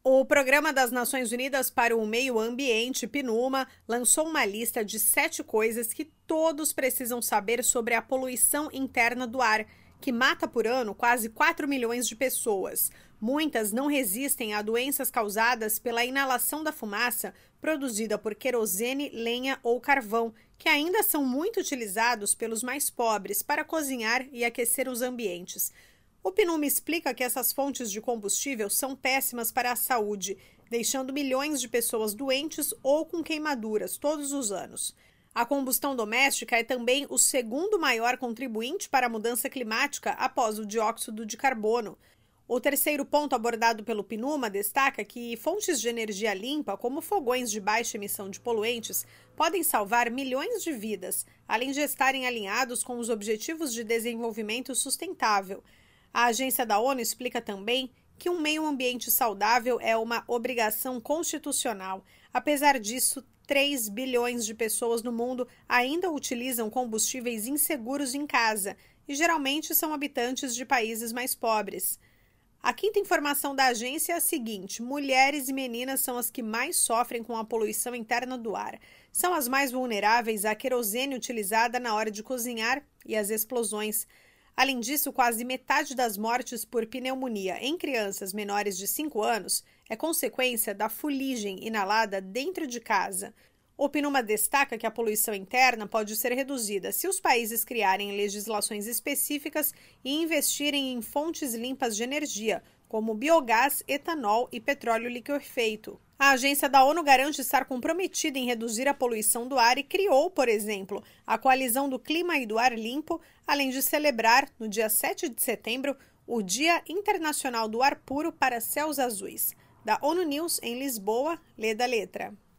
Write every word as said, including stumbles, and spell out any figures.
O Programa das Nações Unidas para o Meio Ambiente, PNUMA, lançou uma lista de sete coisas que todos precisam saber sobre a poluição interna do ar, que mata por ano quase quatro milhões de pessoas. Muitas não resistem a doenças causadas pela inalação da fumaça produzida por querosene, lenha ou carvão, que ainda são muito utilizados pelos mais pobres para cozinhar e aquecer os ambientes. O PNUMA explica que essas fontes de combustível são péssimas para a saúde, deixando milhões de pessoas doentes ou com queimaduras todos os anos. A combustão doméstica é também o segundo maior contribuinte para a mudança climática após o dióxido de carbono. O terceiro ponto abordado pelo PNUMA destaca que fontes de energia limpa, como fogões de baixa emissão de poluentes, podem salvar milhões de vidas, além de estarem alinhados com os Objetivos de Desenvolvimento Sustentável. A agência da ONU explica também que um meio ambiente saudável é uma obrigação constitucional. Apesar disso, três bilhões de pessoas no mundo ainda utilizam combustíveis inseguros em casa e geralmente são habitantes de países mais pobres. A quinta informação da agência é a seguinte: mulheres e meninas são as que mais sofrem com a poluição interna do ar. São as mais vulneráveis à querosene utilizada na hora de cozinhar e às explosões. Além disso, quase metade das mortes por pneumonia em crianças menores de cinco anos é consequência da fuligem inalada dentro de casa. O PNUMA destaca que a poluição interna pode ser reduzida se os países criarem legislações específicas e investirem em fontes limpas de energia, como biogás, etanol e petróleo liquefeito. A agência da ONU garante estar comprometida em reduzir a poluição do ar e criou, por exemplo, a Coalizão do Clima e do Ar Limpo, além de celebrar, no dia sete de setembro, o Dia Internacional do Ar Puro para Céus Azuis. Da ONU News, em Lisboa, lê da letra.